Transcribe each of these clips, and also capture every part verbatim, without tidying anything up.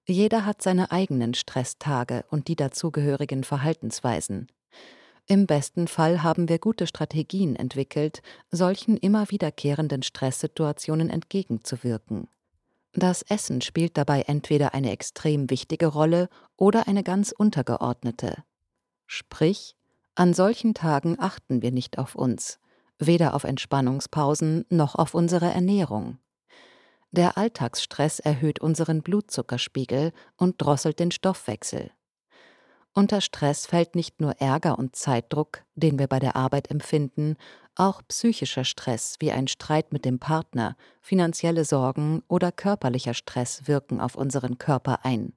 Jeder hat seine eigenen Stresstage und die dazugehörigen Verhaltensweisen. Im besten Fall haben wir gute Strategien entwickelt, solchen immer wiederkehrenden Stresssituationen entgegenzuwirken. Das Essen spielt dabei entweder eine extrem wichtige Rolle oder eine ganz untergeordnete. Sprich, an solchen Tagen achten wir nicht auf uns, weder auf Entspannungspausen noch auf unsere Ernährung. Der Alltagsstress erhöht unseren Blutzuckerspiegel und drosselt den Stoffwechsel. Unter Stress fällt nicht nur Ärger und Zeitdruck, den wir bei der Arbeit empfinden, auch psychischer Stress wie ein Streit mit dem Partner, finanzielle Sorgen oder körperlicher Stress wirken auf unseren Körper ein.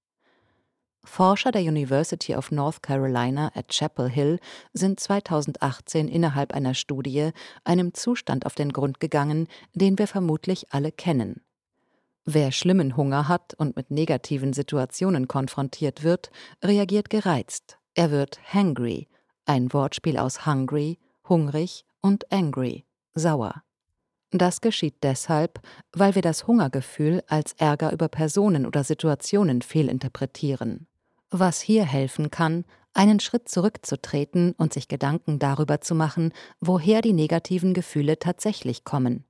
Forscher der University of North Carolina at Chapel Hill sind zweitausendachtzehn innerhalb einer Studie einem Zustand auf den Grund gegangen, den wir vermutlich alle kennen. Wer schlimmen Hunger hat und mit negativen Situationen konfrontiert wird, reagiert gereizt. Er wird hangry, ein Wortspiel aus hungry, hungrig und angry, sauer. Das geschieht deshalb, weil wir das Hungergefühl als Ärger über Personen oder Situationen fehlinterpretieren. Was hier helfen kann, einen Schritt zurückzutreten und sich Gedanken darüber zu machen, woher die negativen Gefühle tatsächlich kommen.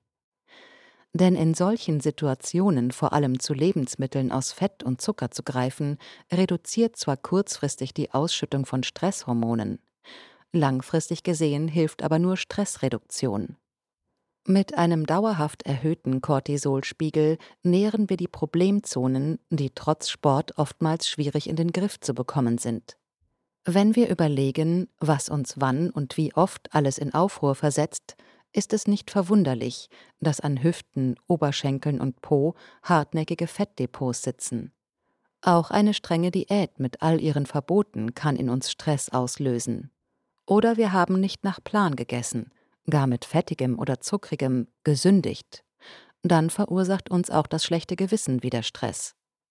Denn in solchen Situationen vor allem zu Lebensmitteln aus Fett und Zucker zu greifen, reduziert zwar kurzfristig die Ausschüttung von Stresshormonen. Langfristig gesehen hilft aber nur Stressreduktion. Mit einem dauerhaft erhöhten Cortisolspiegel nähren wir die Problemzonen, die trotz Sport oftmals schwierig in den Griff zu bekommen sind. Wenn wir überlegen, was uns wann und wie oft alles in Aufruhr versetzt, ist es nicht verwunderlich, dass an Hüften, Oberschenkeln und Po hartnäckige Fettdepots sitzen. Auch eine strenge Diät mit all ihren Verboten kann in uns Stress auslösen. Oder wir haben nicht nach Plan gegessen, gar mit fettigem oder zuckrigem gesündigt. Dann verursacht uns auch das schlechte Gewissen wieder Stress.